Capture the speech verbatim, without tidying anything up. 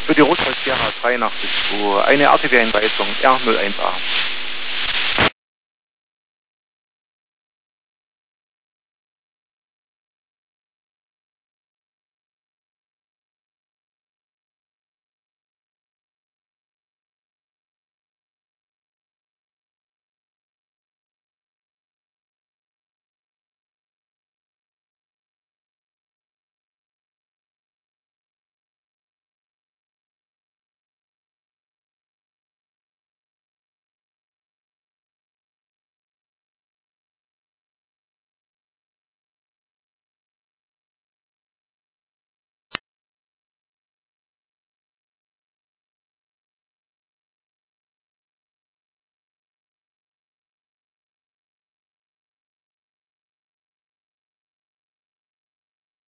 Für die Rotholz Sierra dreiundachtzig zwei, eine R T W-Einweisung R null eins A.